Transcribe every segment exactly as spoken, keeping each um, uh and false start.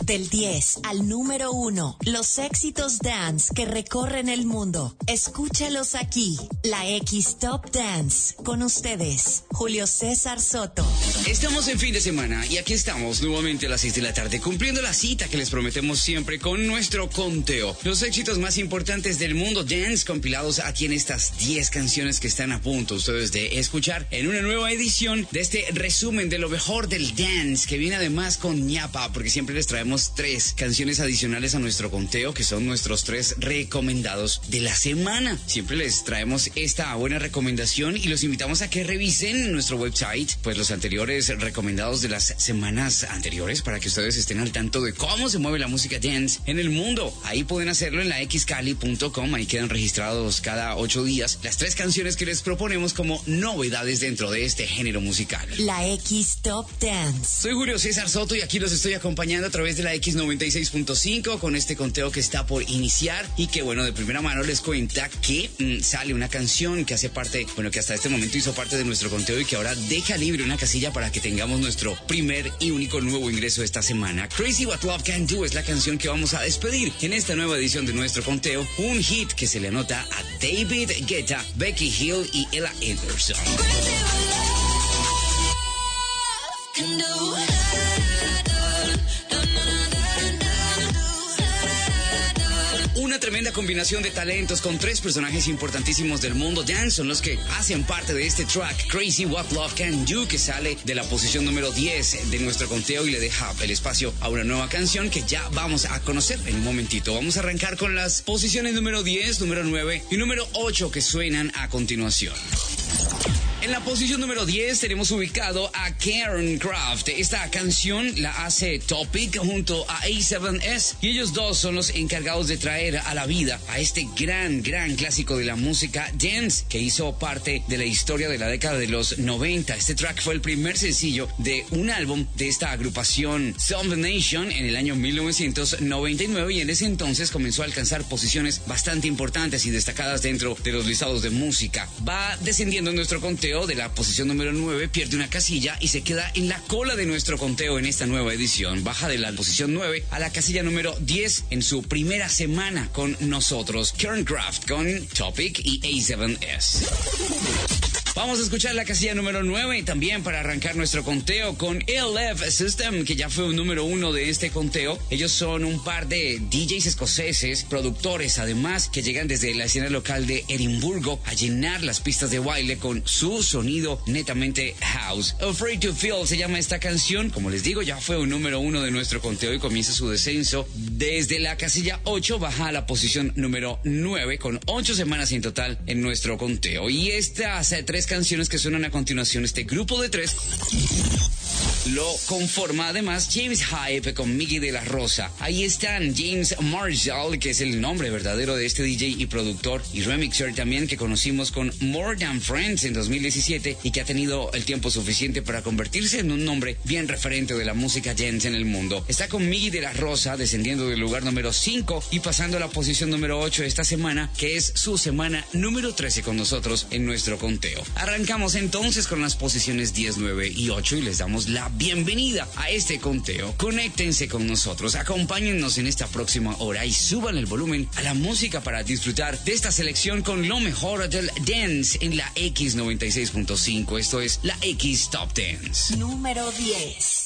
Del diez al número uno, los éxitos dance que recorren el mundo. Escúchalos aquí, la X Top Dance. Con ustedes, Julio César Soto. Estamos en fin de semana y aquí estamos nuevamente a las seis de la tarde, cumpliendo la cita que les prometemos siempre con nuestro conteo. Los éxitos más importantes del mundo dance compilados aquí en estas diez canciones que están a punto ustedes de escuchar en una nueva edición de este resumen de lo mejor del dance, que viene además con ñapa, porque siempre les traemos tres canciones adicionales a nuestro conteo, que son nuestros tres recomendados de la semana. Siempre les traemos esta buena recomendación y los invitamos a que revisen nuestro website, pues los anteriores recomendados de las semanas anteriores, para que ustedes estén al tanto de cómo se mueve la música dance en el mundo. Ahí pueden hacerlo en la x cali punto com, ahí quedan registrados cada ocho días las tres canciones que les proponemos como novedades dentro de este género musical. La X Top Dance. Soy Julio César Soto y aquí los estoy acompañando a través de la X noventa y seis punto cinco con este conteo que está por iniciar y que, bueno, de primera mano les cuenta que mmm, sale una canción que hace parte, bueno, que hasta este momento hizo parte de nuestro conteo y que ahora deja libre una casilla para que tengamos nuestro primer y único nuevo ingreso esta semana. Crazy What Love Can Do es la canción que vamos a despedir en esta nueva edición de nuestro conteo, un hit que se le anota a David Guetta, Becky Hill y Ella Anderson. Una tremenda combinación de talentos con tres personajes importantísimos del mundo dance son los que hacen parte de este track, Crazy What Love Can Do, que sale de la posición número diez de nuestro conteo y le deja el espacio a una nueva canción que ya vamos a conocer en un momentito. Vamos a arrancar con las posiciones número diez, número nueve y número ocho que suenan a continuación. En la posición número diez tenemos ubicado a Karen Craft. Esta canción la hace Topic junto a A siete S y ellos dos son los encargados de traer a la vida a este gran, gran clásico de la música dance que hizo parte de la historia de la década de los noventa. Este track fue el primer sencillo de un álbum de esta agrupación Some the Nation en el año mil novecientos noventa y nueve y en ese entonces comenzó a alcanzar posiciones bastante importantes y destacadas dentro de los listados de música. Va descendiendo en nuestro conteo de la posición número nueve, pierde una casilla y se queda en la cola de nuestro conteo en esta nueva edición. Baja de la posición nueve a la casilla número diez en su primera semana con nosotros, Karen Craft con Topic y A siete S. Vamos a escuchar la casilla número nueve y también para arrancar nuestro conteo con L F System, que ya fue un número uno de este conteo. Ellos son un par de D Js escoceses, productores además, que llegan desde la escena local de Edimburgo a llenar las pistas de baile con su sonido netamente house. Afraid to Feel se llama esta canción. Como les digo, ya fue un número uno de nuestro conteo y comienza su descenso. Desde la casilla ocho baja a la posición número nueve con ocho semanas en total en nuestro conteo. Y estas eh, tres canciones que suenan a continuación, este grupo de tres, lo conforma además James Hype con Miggy de la Rosa. Ahí están James Marshall, que es el nombre verdadero de este D J y productor y remixer también, que conocimos con More Than Friends en dos mil diecisiete y que ha tenido el tiempo suficiente para convertirse en un nombre bien referente de la música dance en el mundo. Está con Miggy de la Rosa descendiendo del lugar número cinco y pasando a la posición número ocho esta semana, que es su semana número trece con nosotros en nuestro conteo. Arrancamos entonces con las posiciones diez, nueve y ocho y les damos la bienvenida a este conteo. Conéctense con nosotros, acompáñennos en esta próxima hora y suban el volumen a la música para disfrutar de esta selección con lo mejor del dance en la X noventa y seis punto cinco. Esto es la X Top Dance. Número diez.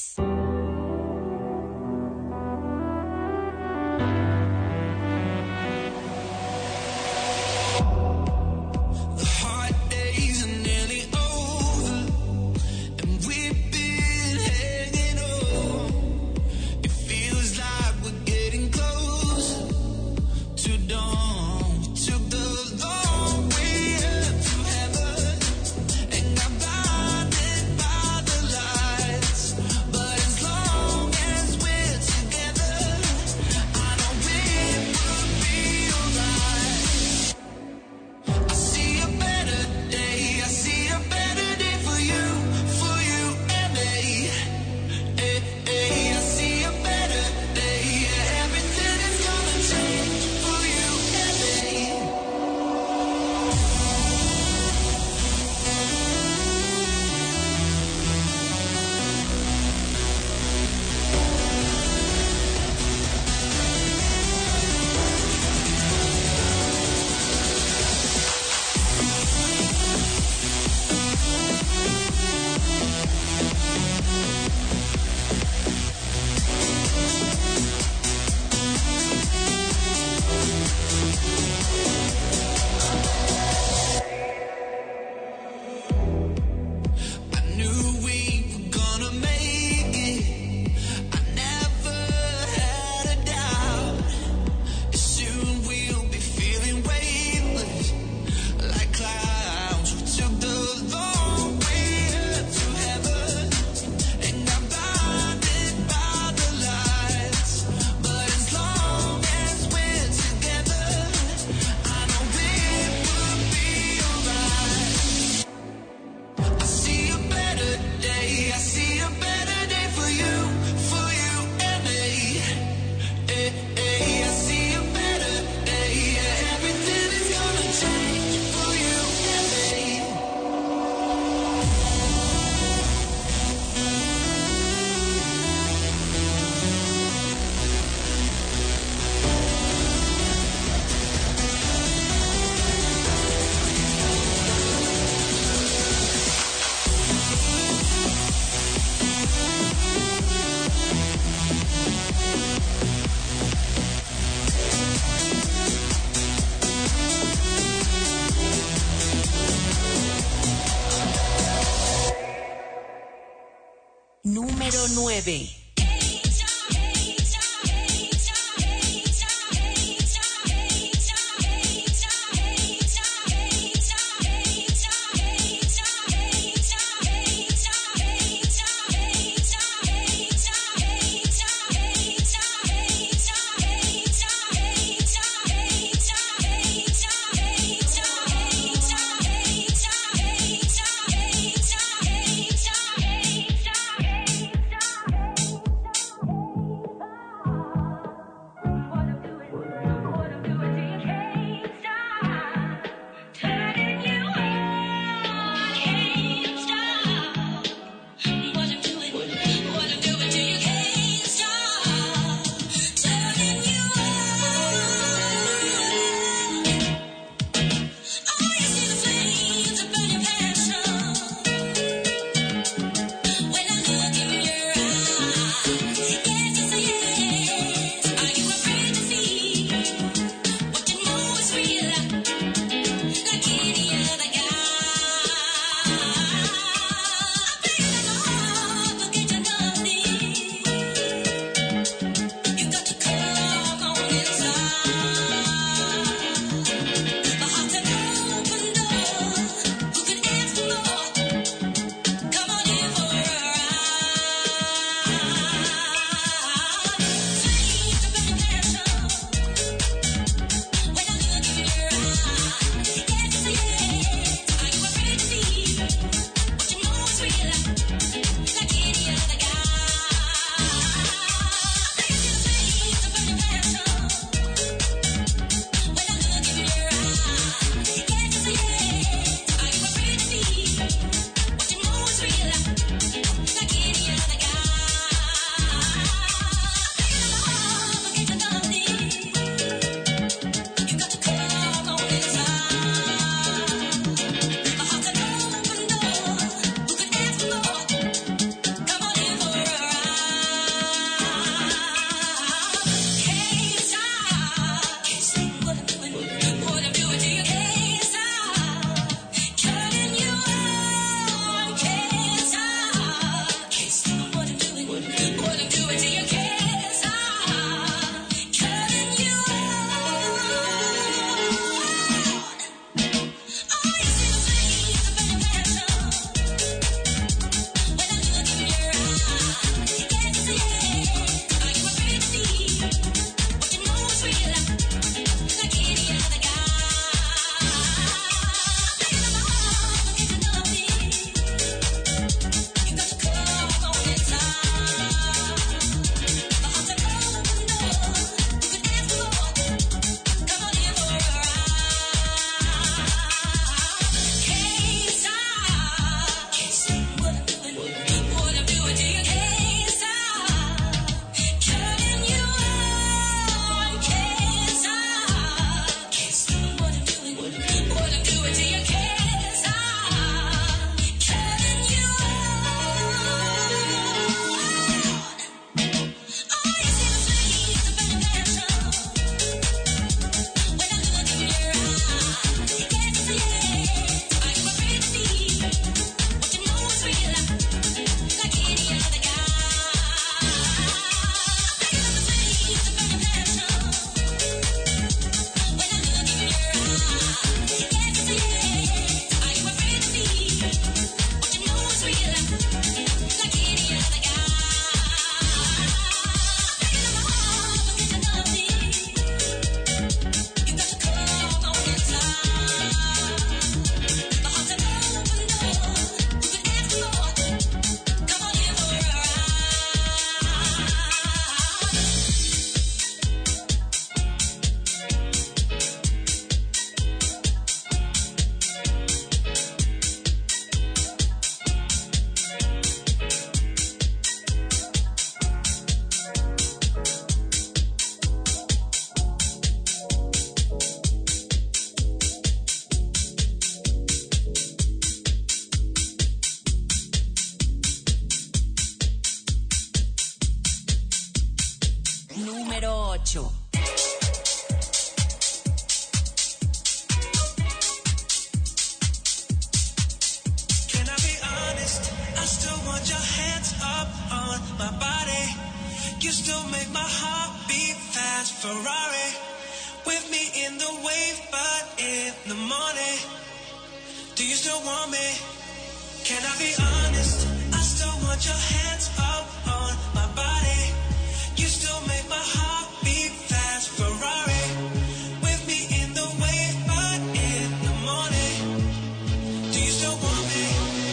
But Número nueve. ocho. Can I be honest? I still want your hands up on my body. You still make my heart beat fast. Ferrari with me in the wave, but in the morning. Do you still want me? Can I be honest? I still want your hands up on my body. You still make my heart beat fast. Ferrari with me in the wave, but in the morning. Do you still want me?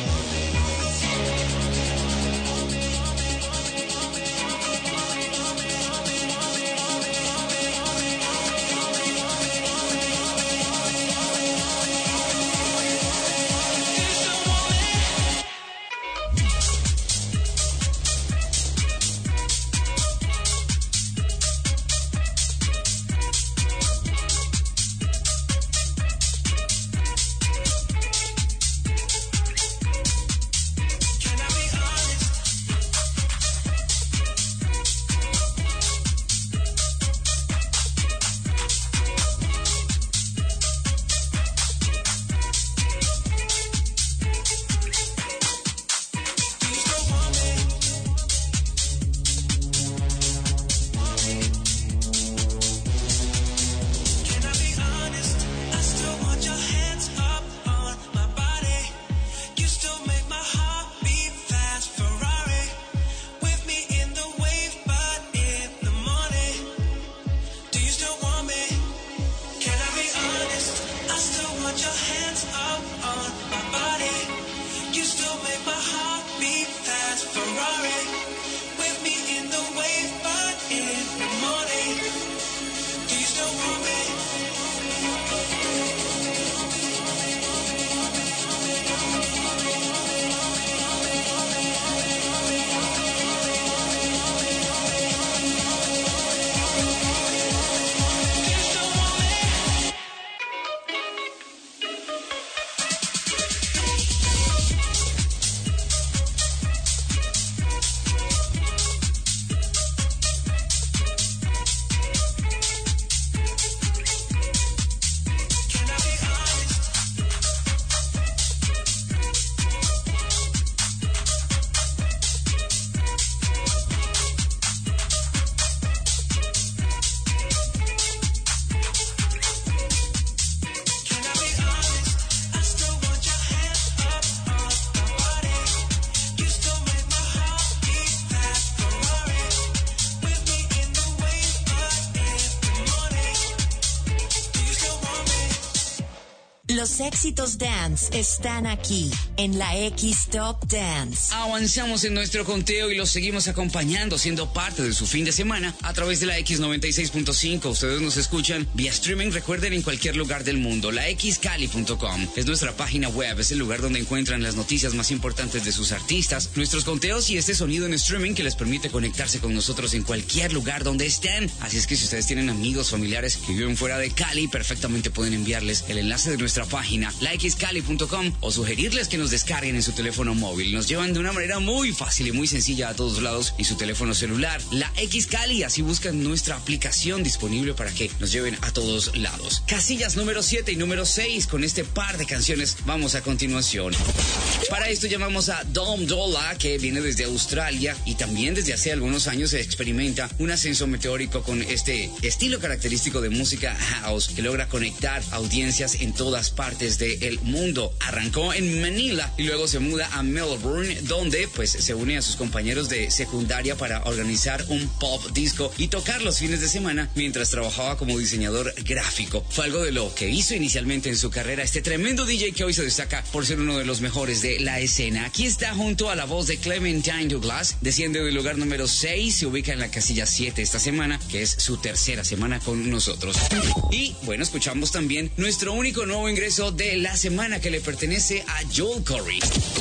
Los éxitos dance están aquí en la X Top Dance. Avanzamos en nuestro conteo y los seguimos acompañando, siendo parte de su fin de semana a través de la X noventa y seis punto cinco. Ustedes nos escuchan vía streaming, recuerden, en cualquier lugar del mundo. La x cali punto com es nuestra página web, es el lugar donde encuentran las noticias más importantes de sus artistas, nuestros conteos y este sonido en streaming que les permite conectarse con nosotros en cualquier lugar donde estén. Así es que si ustedes tienen amigos, familiares que viven fuera de Cali, perfectamente pueden enviarles el enlace de nuestra página, la x cali punto com, o sugerirles que nos descarguen en su teléfono móvil. Nos llevan de una manera muy fácil y muy sencilla a todos lados en su teléfono celular. La X Cali, así buscan nuestra aplicación disponible para que nos lleven a todos lados. Casillas número siete y número seis, con este par de canciones vamos a continuación. Para esto llamamos a Dom Dolla, que viene desde Australia y también desde hace algunos años se experimenta un ascenso meteórico con este estilo característico de música house que logra conectar audiencias en todas partes del mundo. Arrancó en Manila y luego se muda a Melbourne, donde pues se une a sus compañeros de secundaria para organizar un pop disco y tocar los fines de semana mientras trabajaba como diseñador gráfico. Fue algo de lo que hizo inicialmente en su carrera este tremendo D J que hoy se destaca por ser uno de los mejores de la escena. Aquí está junto a la voz de Clementine Douglas, desciende del lugar número seis, se ubica en la casilla siete esta semana, que es su tercera semana con nosotros. Y bueno, escuchamos también nuestro único nuevo ingreso de la semana, que le pertenece a Joel Corry.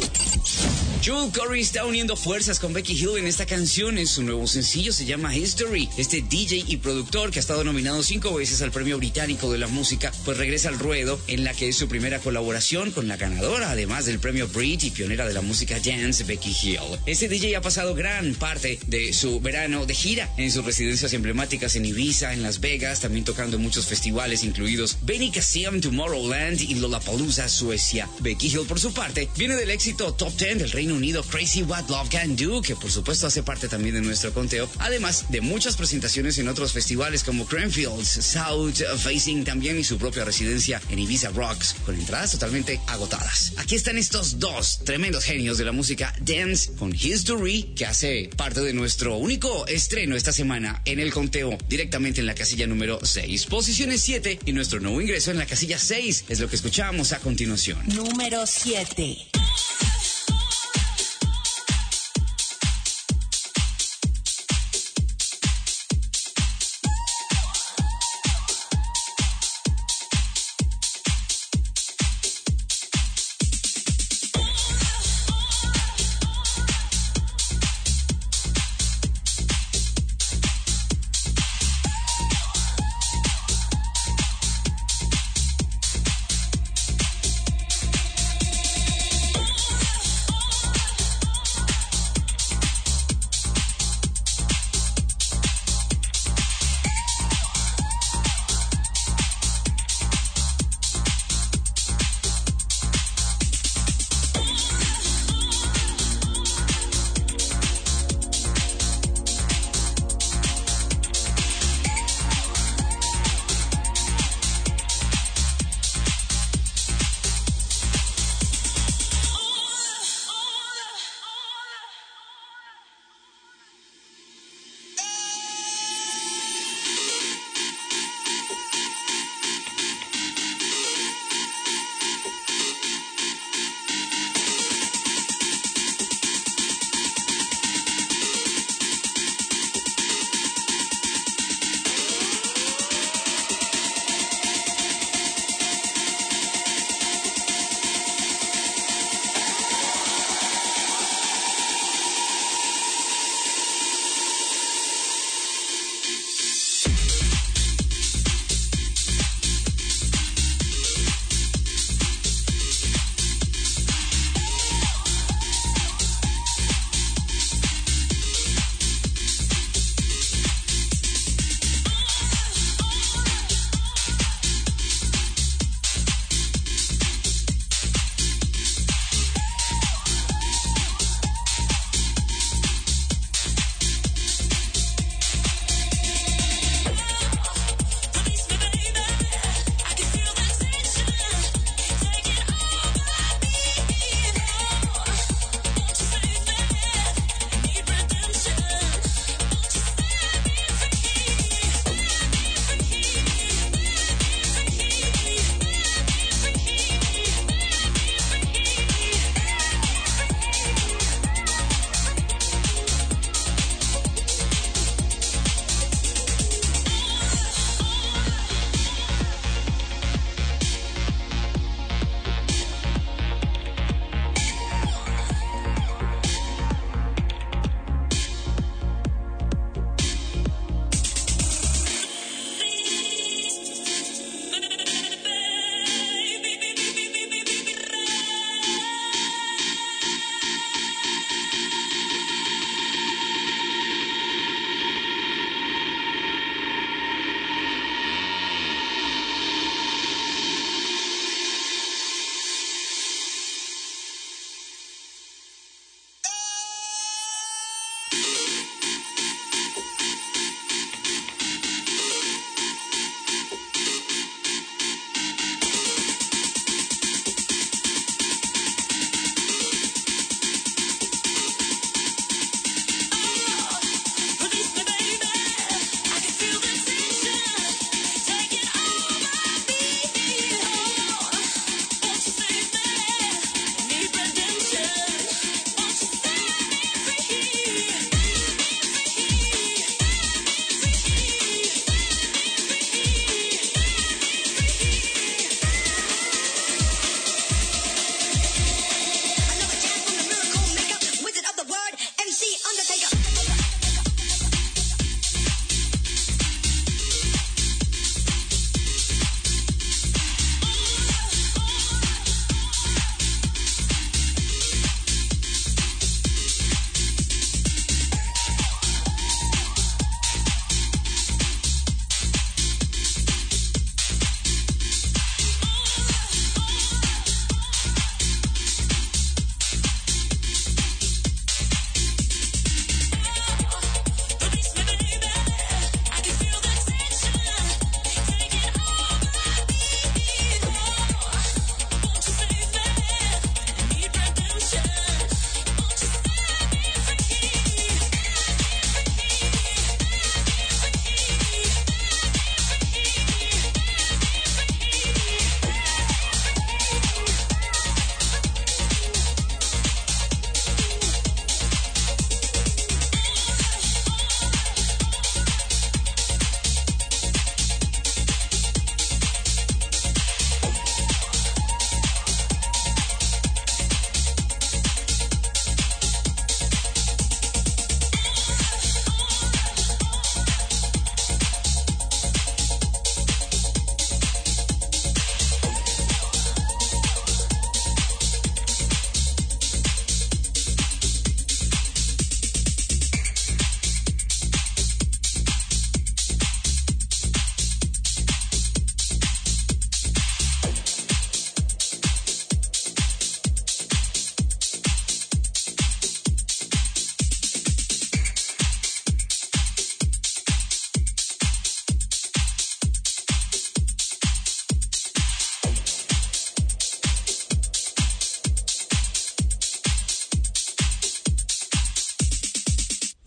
Joel Corry está uniendo fuerzas con Becky Hill en esta canción. En su nuevo sencillo se llama History. Este D J y productor, que ha estado nominado cinco veces al Premio Británico de la Música, pues regresa al ruedo en la que es su primera colaboración con la ganadora, además del Premio Brit y pionera de la música dance, Becky Hill. Este D J ha pasado gran parte de su verano de gira en sus residencias emblemáticas en Ibiza, en Las Vegas, también tocando en muchos festivales, incluidos Benicassim, Tomorrowland y Lollapalooza, Suecia. Becky Hill, por su parte, viene del éxito Top diez del Reino Unido, Crazy What Love Can Do, que por supuesto hace parte también de nuestro conteo, además de muchas presentaciones en otros festivales como Cranfields, South Facing también y su propia residencia en Ibiza Rocks, con entradas totalmente agotadas. Aquí están estos dos tremendos genios de la música dance con History, que hace parte de nuestro único estreno esta semana en el conteo, directamente en la casilla número seis. Posiciones siete y nuestro nuevo ingreso en la casilla seis es lo que escuchamos a continuación. Número siete.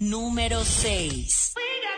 número seis.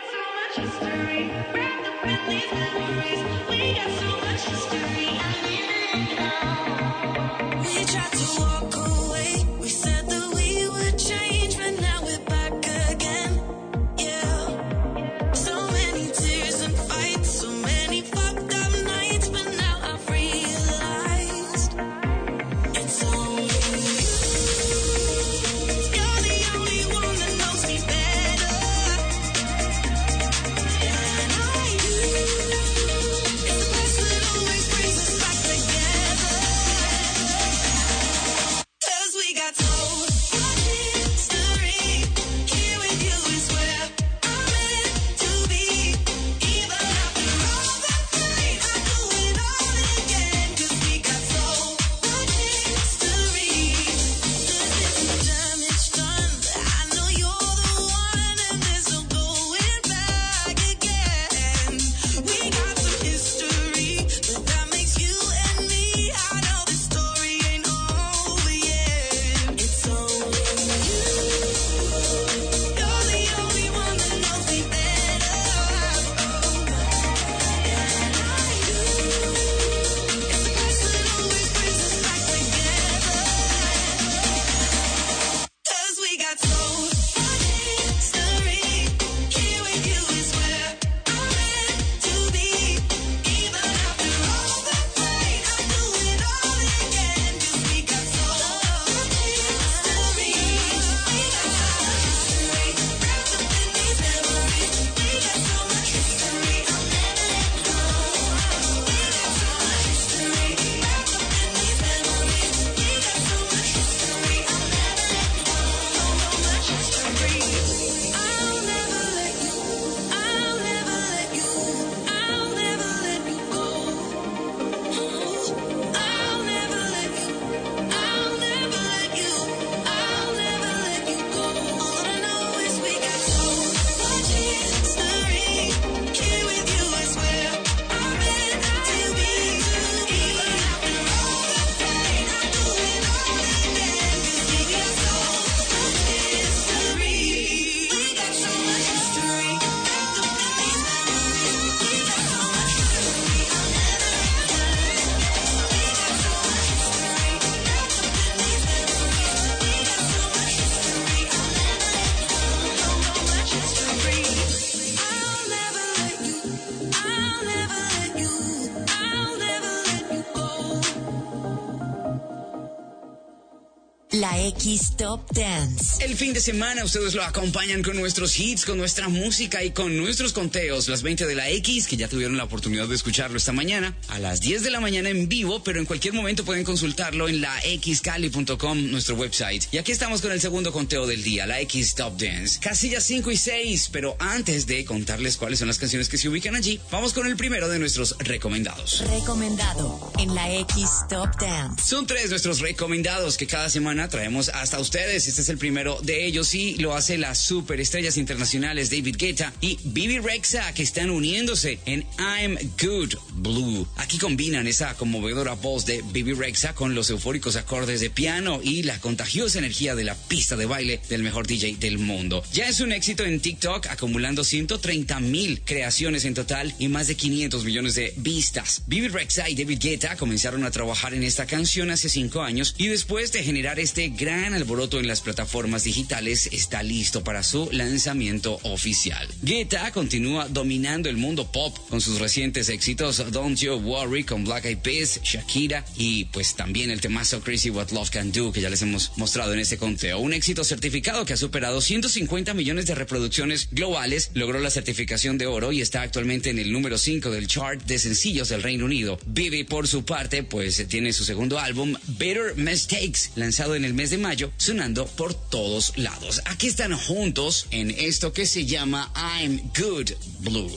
La X Top Dance. El fin de semana ustedes lo acompañan con nuestros hits, con nuestra música y con nuestros conteos. Las veinte de la X, que ya tuvieron la oportunidad de escucharlo esta mañana. A las diez de la mañana en vivo, pero en cualquier momento pueden consultarlo en la x cali punto com, nuestro website. Y aquí estamos con el segundo conteo del día, la X Top Dance. Casillas cinco y seis, pero antes de contarles cuáles son las canciones que se ubican allí, vamos con el primero de nuestros recomendados. Recomendado en la X Top Dance. Son tres nuestros recomendados que cada semana traemos hasta ustedes. Este es el primero de ellos y lo hace las superestrellas internacionales David Guetta y Bebe Rexha, que están uniéndose en I'm Good Blue. Aquí combinan esa conmovedora voz de Bebe Rexha con los eufóricos acordes de piano y la contagiosa energía de la pista de baile del mejor D J del mundo. Ya es un éxito en TikTok, acumulando ciento treinta mil creaciones en total y más de quinientos millones de vistas. Bebe Rexha y David Guetta comenzaron a trabajar en esta canción hace cinco años y después de generar este gran alboroto en las plataformas digitales, está listo para su lanzamiento oficial. Guetta continúa dominando el mundo pop con sus recientes éxitos Don't You Worry con Black Eyed Peas, Shakira y pues también el temazo Crazy What Love Can Do, que ya les hemos mostrado en este conteo. Un éxito certificado que ha superado ciento cincuenta millones de reproducciones globales, logró la certificación de oro y está actualmente en el número cinco del chart de sencillos del Reino Unido. Bebe, por su parte, pues tiene su segundo álbum Better Mistakes, lanzado en el mes de mayo, sonando por todos lados. Aquí están juntos en esto que se llama I'm Good Blue.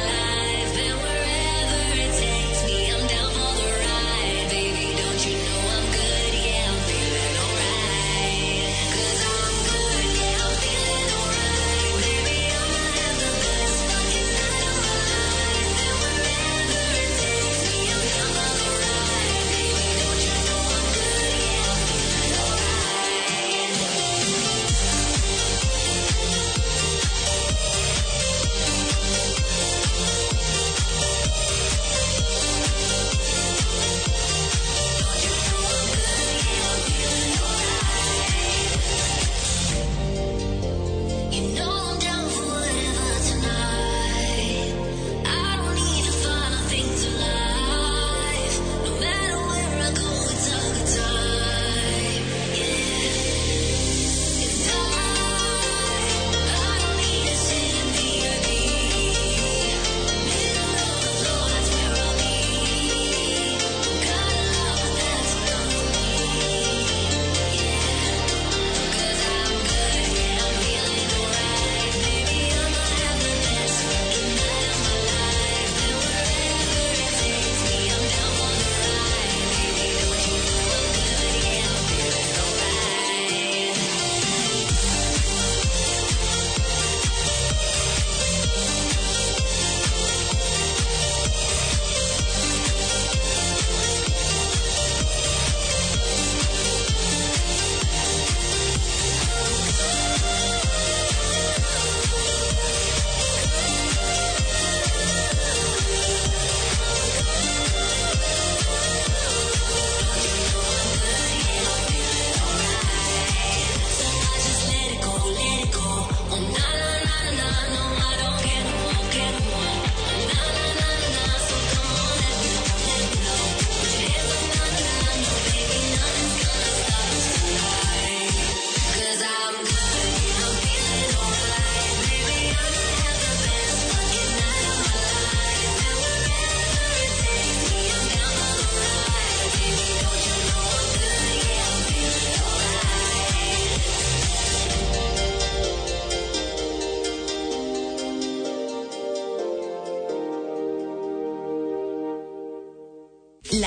You know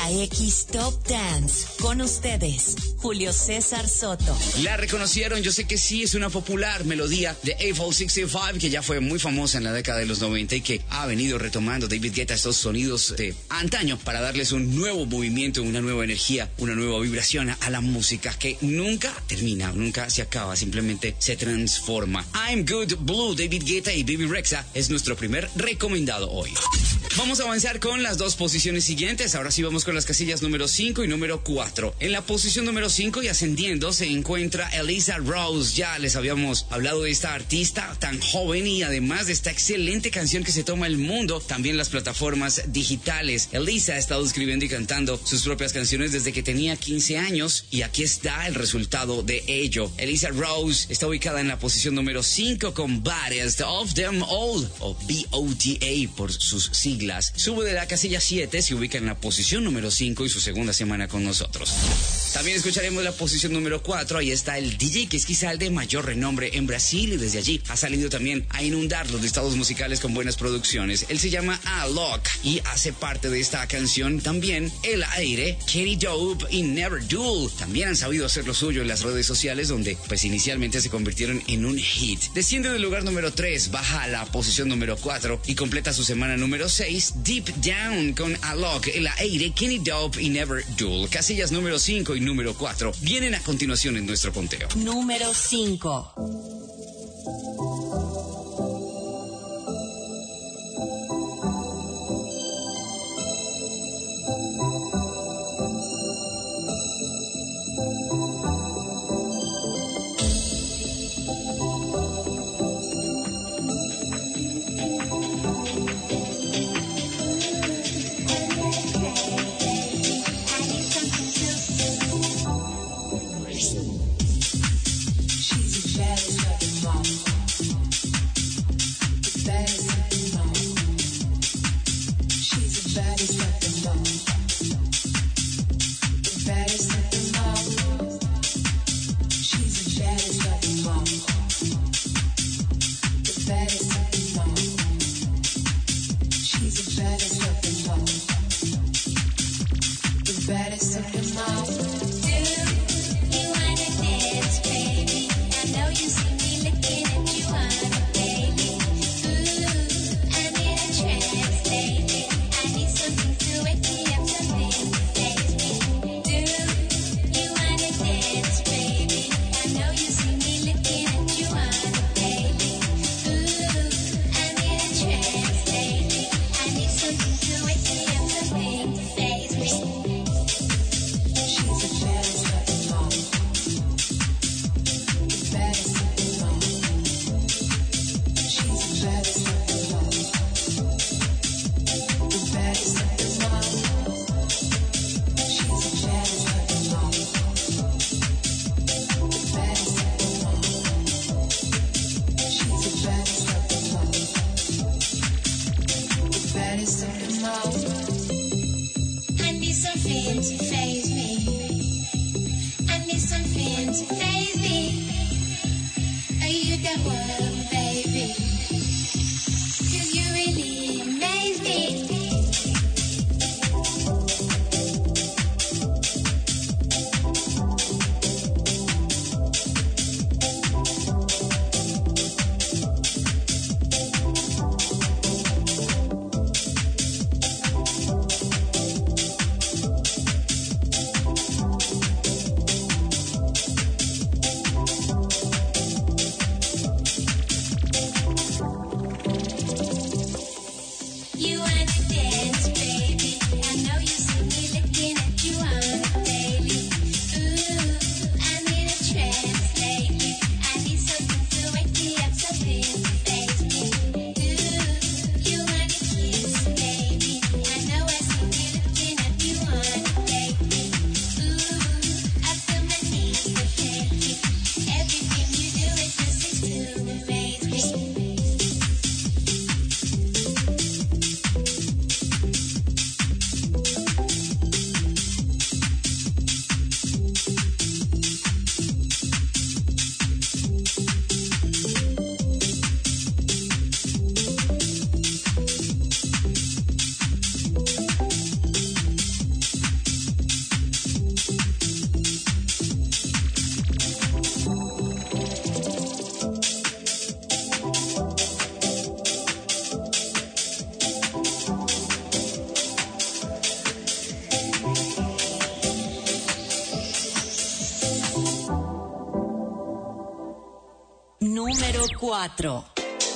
La X Top Dance. Con ustedes, Julio César Soto. La reconocieron, yo sé que sí, es una popular melodía de Eiffel sesenta y cinco que ya fue muy famosa en la década de los noventa y que ha venido retomando David Guetta estos sonidos de antaño para darles un nuevo movimiento, una nueva energía, una nueva vibración a la música que nunca termina, nunca se acaba, simplemente se transforma. I'm Good Blue, David Guetta y Bebe Rexha es nuestro primer recomendado hoy. Vamos a avanzar con las dos posiciones siguientes. Ahora sí vamos con las casillas número cinco y número cuatro. En la posición número cinco y ascendiendo se encuentra Elisa Rose. Ya les habíamos hablado de esta artista tan joven y además de esta excelente canción que se toma el mundo, también las plataformas digitales. Elisa ha estado escribiendo y cantando sus propias canciones desde que tenía quince años y aquí está el resultado de ello. Elisa Rose está ubicada en la posición número cinco con Baddest of Them All, o B O T A por sus siglas. Sube de la casilla siete, se ubica en la posición número cinco y su segunda semana con nosotros. También escucharemos la posición número cuatro, ahí está el D J que es quizá el de mayor renombre en Brasil y desde allí ha salido también a inundar los listados musicales con buenas producciones. Él se llama Alok y hace parte de esta canción también El Aire, Kenny Dope y Never Duel. También han sabido hacer lo suyo en las redes sociales donde pues inicialmente se convirtieron en un hit. Desciende del lugar número tres, baja a la posición número cuatro y completa su semana número seis. Deep Down con Alok, El Aire, Kenny Dope y Never Duel. Casillas número cinco y número cuatro vienen a continuación en nuestro conteo. Número cinco. She's a jealous Número cuatro.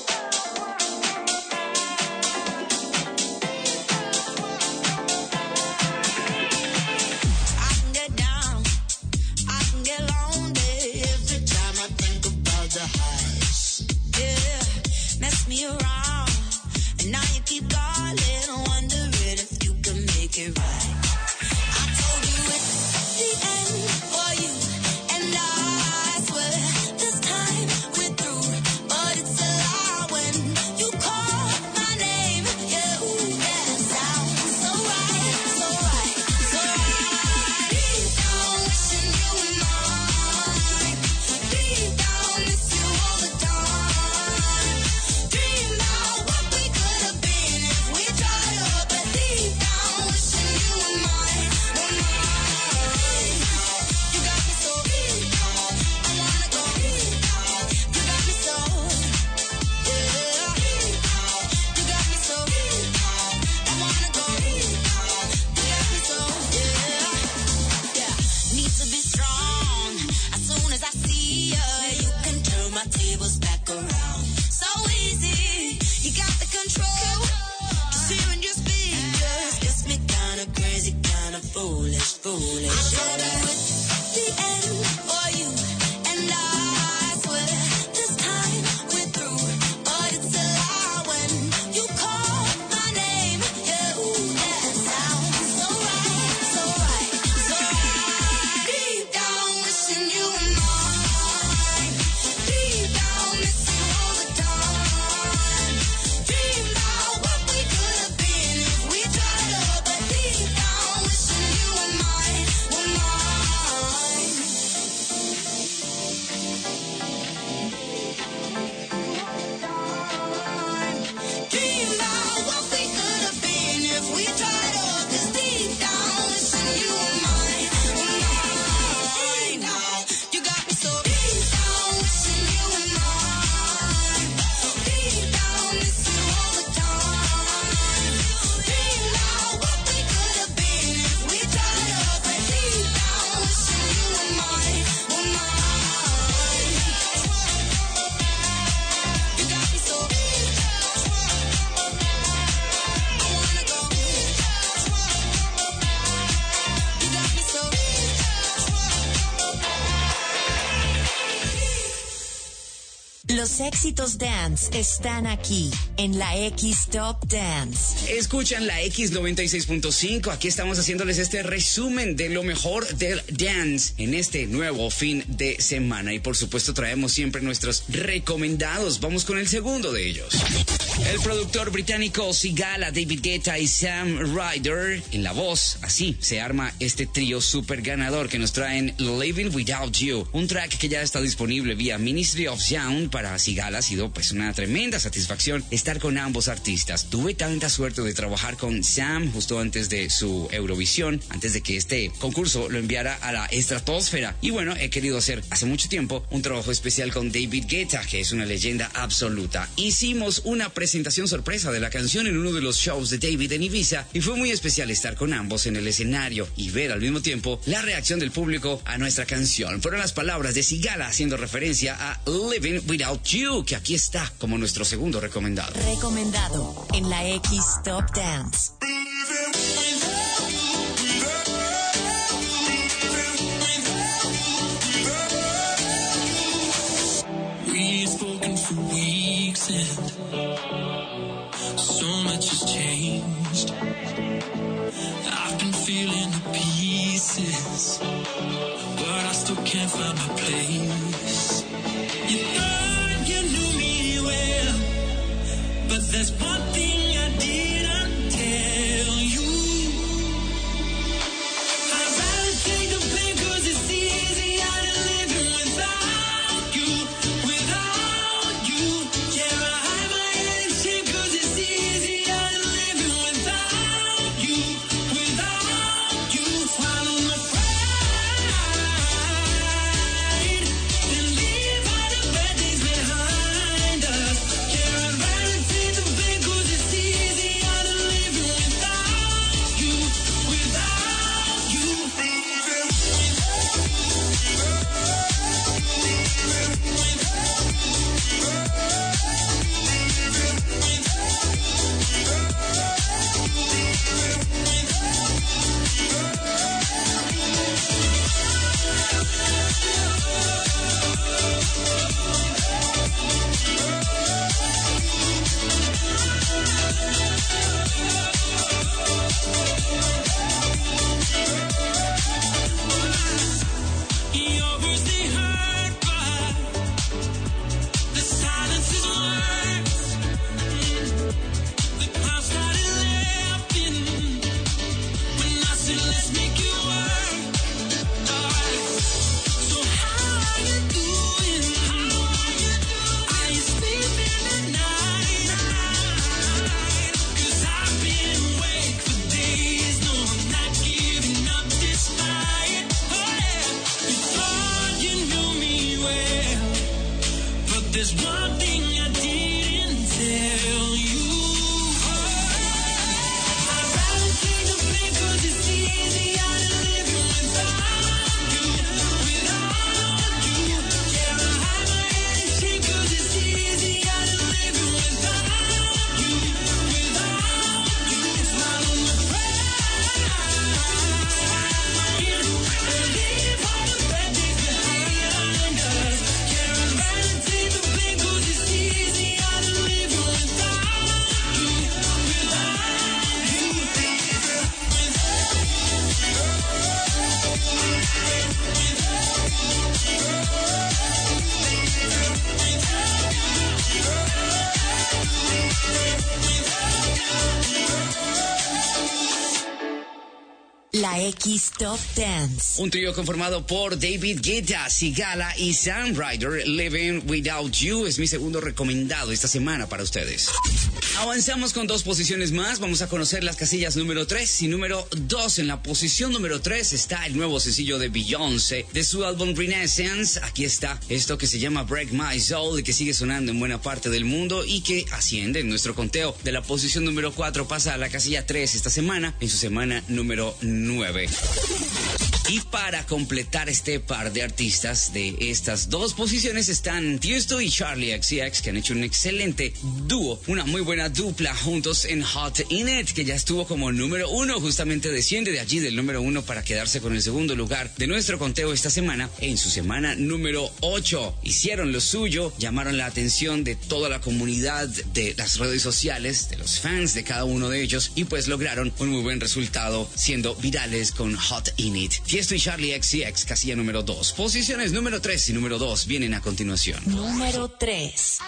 Los éxitos dance están aquí, en la X Top Dance. Escuchan la X noventa y seis punto cinco. Aquí estamos haciéndoles este resumen de lo mejor del dance en este nuevo fin de semana. Y por supuesto traemos siempre nuestros recomendados. Vamos con el segundo de ellos. El productor británico Sigala, David Guetta y Sam Ryder en la voz. Así se arma este trío super ganador que nos traen Living Without You, un track que ya está disponible vía Ministry of Sound. Para Sigala ha sido pues una tremenda satisfacción estar con ambos artistas. Tuve tanta suerte de trabajar con Sam justo antes de su Eurovisión, antes de que este concurso lo enviara a la estratosfera. Y bueno, he querido hacer hace mucho tiempo un trabajo especial con David Guetta, que es una leyenda absoluta. Hicimos una presentación sorpresa de la canción en uno de los shows de David en Ibiza y fue muy especial estar con ambos en el escenario y ver al mismo tiempo la reacción del público a nuestra canción. Fueron las palabras de Sigala haciendo referencia a Living Without You, que aquí está como nuestro segundo recomendado. Recomendado en la X Top Dance. We've spoken for weeks and so much has changed. I've been feeling the pieces, but I still can't find my place. You thought you knew me well, but there's one thing I didn't tell you. I'd rather take the pain 'cause it's easier than living without you, without you. Yeah, I hide my head in shame 'cause it's easier than living without you, without you. Swallow my pride. there's one thing I didn't tell you. I'd rather take the blame 'cause it's easier to live without you, without you. Yeah, I hide my head in shame 'cause it's easier to live without you, without you. Smile on the prize, and leave all the bad days behind us. Yeah, I'd rather take the blame 'cause it's easier to live without you, without you, La X Top Dance. Un trío conformado por David Guetta, Sigala y Sam Ryder. Living Without You es mi segundo recomendado esta semana para ustedes. Avanzamos con dos posiciones más. Vamos a conocer las casillas número tres y número dos. En la posición número tres está el nuevo sencillo de Beyoncé de su álbum Renaissance. Aquí está esto que se llama Break My Soul y que sigue sonando en buena parte del mundo y que asciende en nuestro conteo. De la posición número cuatro pasa a la casilla tres esta semana, en su semana número nueve. Y para completar este par de artistas de estas dos posiciones están Tiesto y Charlie X C X, que han hecho un excelente dúo, una muy buena dupla juntos en Hot In It, que ya estuvo como número uno, justamente desciende de allí del número uno para quedarse con el segundo lugar de nuestro conteo esta semana, en su semana número ocho. Hicieron lo suyo, llamaron la atención de toda la comunidad de las redes sociales, de los fans de cada uno de ellos, y pues lograron un muy buen resultado siendo virales con Hot In It. Tiesto y Charlie X C X, casilla número dos. Posiciones número tres y número dos vienen a continuación. Número tres.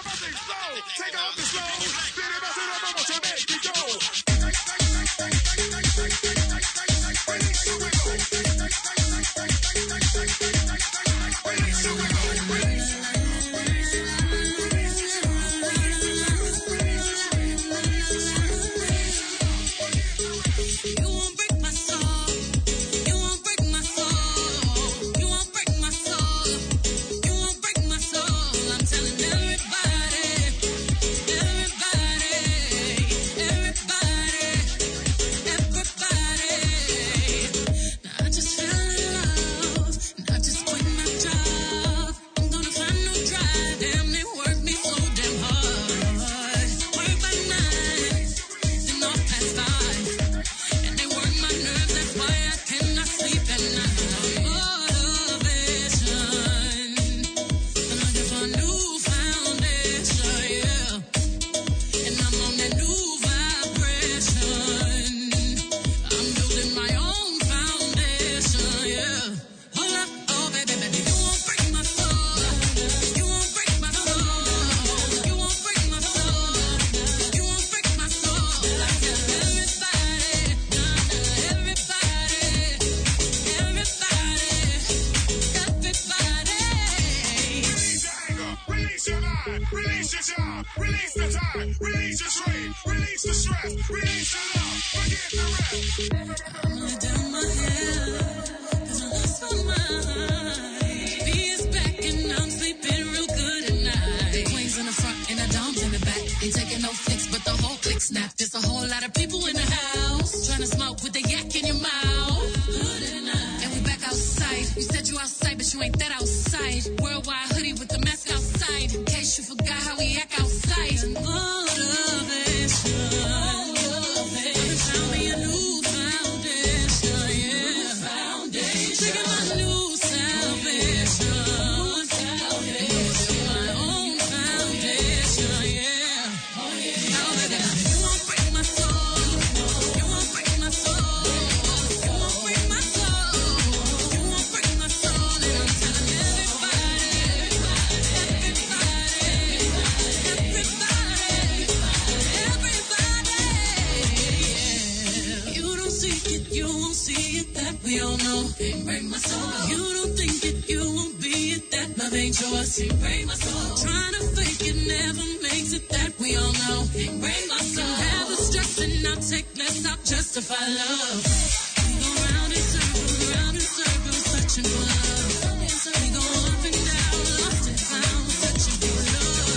We go up and down, lost and found, searching for love.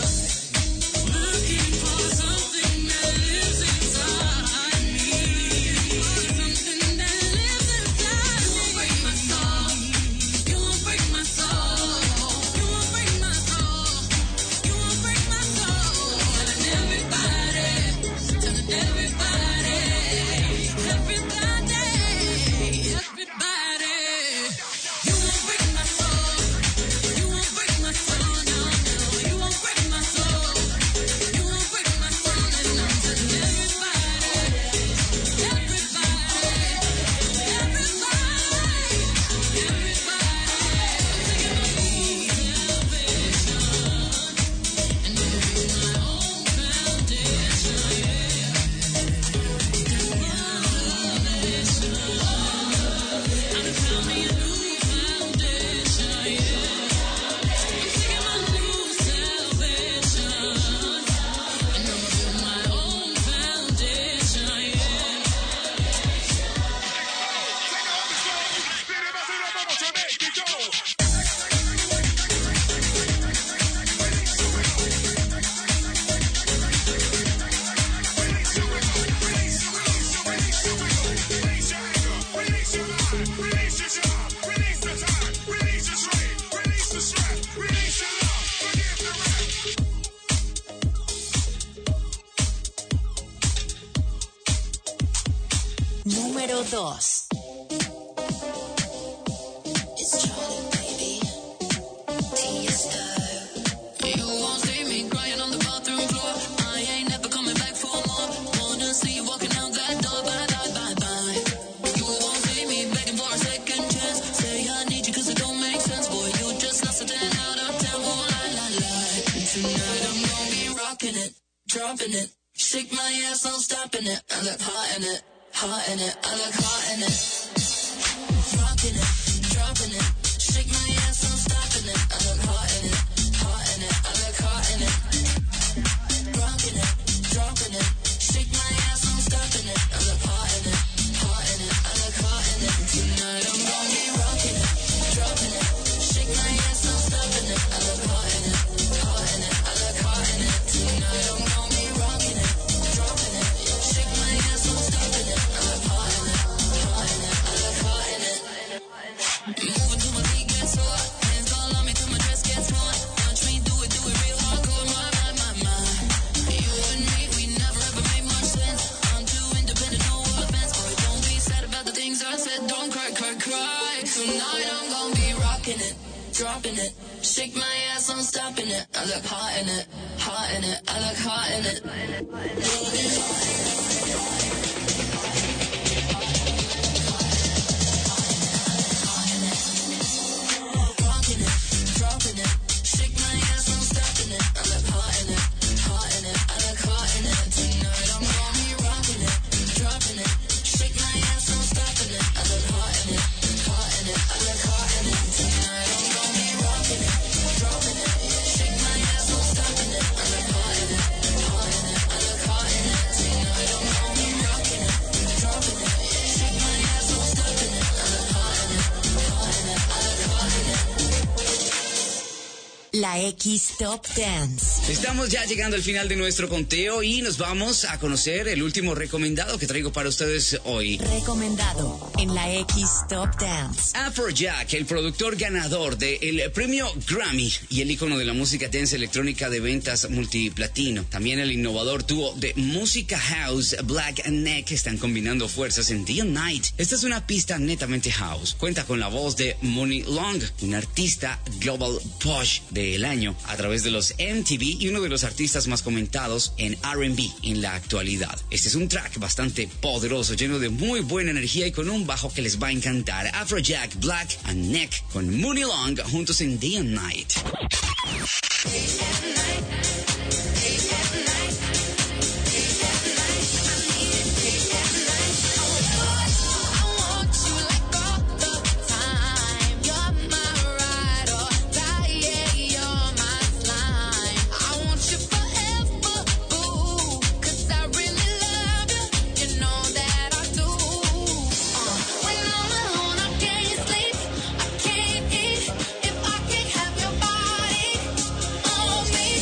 número dos. Dropping it, shake my ass, I'm stopping it. I look hot in it, hot in it. I look hot in it, rocking it, dropping it, shake my ass, I'm stopping it. I look hot in it, hot in it. I look hot in it, rocking it, dropping it, shake my ass, I'm stopping it. I look hot in it, hot in it. I look hot in it. Tonight I'm gonna be rocking it, dropping it, shake my ass, I'm stopping it. I look hot in it, hot in it. I look hot in it. Tonight I'm gonna dropping it, shake my ass, I'm stopping it. I look hot in it, hot in it. I look hot in it. Rocking it, dropping it, shake my ass, I'm stopping it. I look hot in it, hot in it. I look hot in it. Tonight I'm gonna be rocking it, dropping it, shake my ass, I'm stopping it. I look hot in it, hot in it. I look hot in it. Tonight I'm dropping it, shake my ass, I'm stopping it. I look hot in it, hot in it. I look hot in it. Tonight I'm gonna be rocking it, dropping it, shake my ass, I'm stopping it. I look hot in it, hot in it. I look hot in it. La X Top Dance. Estamos ya llegando al final de nuestro conteo y nos vamos a conocer el último recomendado que traigo para ustedes hoy. Recomendado en la X Top Dance. Afrojack, el productor ganador del premio Grammy y el ícono de la música dance electrónica de ventas multiplatino. También el innovador dúo de música house Black Neck están combinando fuerzas en Day and Night. Esta es una pista netamente house. Cuenta con la voz de Money Long, un artista global push del año a través de los M T V y uno de los artistas más comentados en R and B en la actualidad. Este es un track bastante poderoso, lleno de muy buena energía y con un bajo que les va a encantar. Afrojack, Black and Neck con Money Long juntos en Day and Night. Me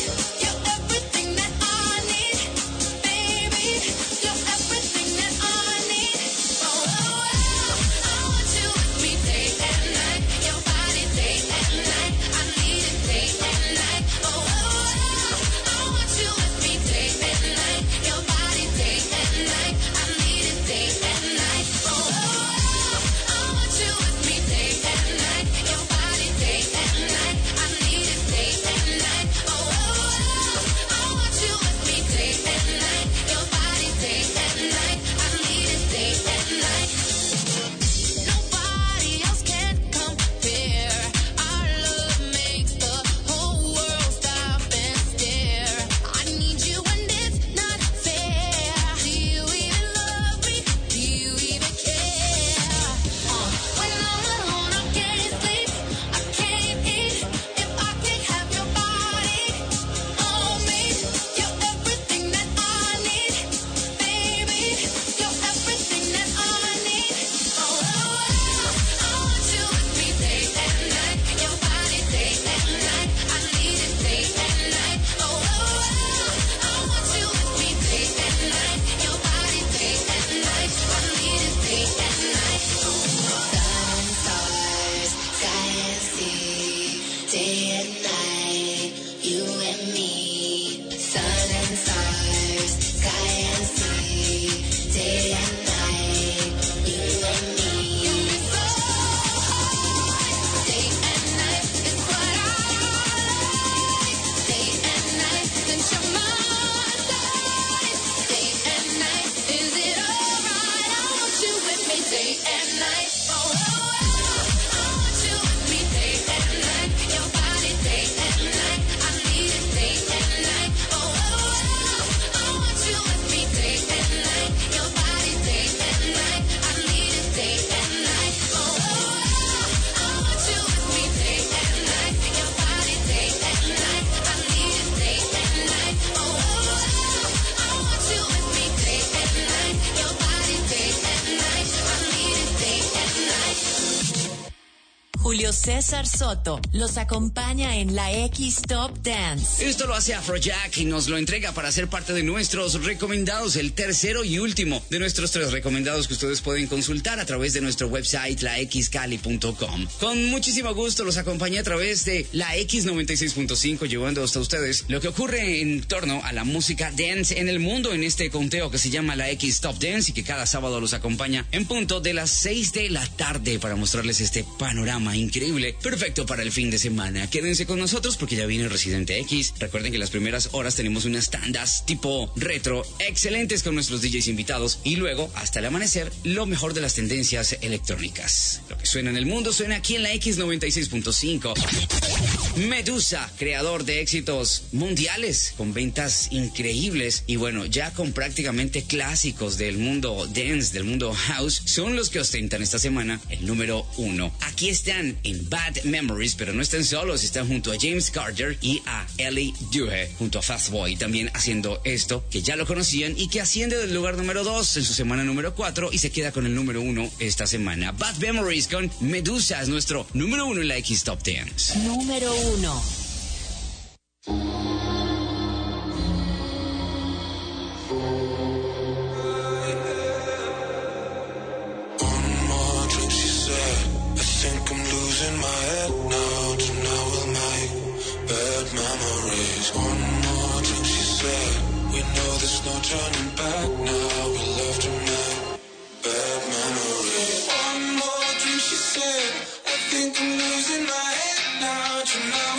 César Soto los acompaña en la X Top Dance. Esto lo hace Afrojack y nos lo entrega para ser parte de nuestros recomendados, el tercero y último de nuestros tres recomendados que ustedes pueden consultar a través de nuestro website la x cali punto com. Con muchísimo gusto los acompañé a través de la X noventa y seis punto cinco, llevando hasta ustedes lo que ocurre en torno a la música dance en el mundo en este conteo que se llama la X Top Dance y que cada sábado los acompaña en punto de las seis de la tarde para mostrarles este panorama increíble, perfecto para el fin de semana. Quédense con nosotros porque ya viene Residente X. Recuerden que en las primeras horas tenemos unas tandas tipo retro excelentes con nuestros D Js invitados y luego, hasta el amanecer, lo mejor de las tendencias electrónicas. Lo que suena en el mundo suena aquí en la X noventa y seis punto cinco. Medusa, creador de éxitos mundiales con ventas increíbles y bueno, ya con prácticamente clásicos del mundo dance, del mundo house, son los que ostentan esta semana el número uno. Aquí están en Bad Memories, pero no están solos, están junto a James Carter y a Ellie Due, junto a Fastboy, también haciendo esto que ya lo conocían y que asciende del lugar número dos en su semana número cuatro y se queda con el número uno esta semana. Bad Memories con Medusa es nuestro número uno en la X Top Dance. Número uno. In my head now, tonight we'll make bad memories. One more drink, she said. We know there's no turning back now. We love to make bad memories. One more drink, she said. I think I'm losing my head now, tonight.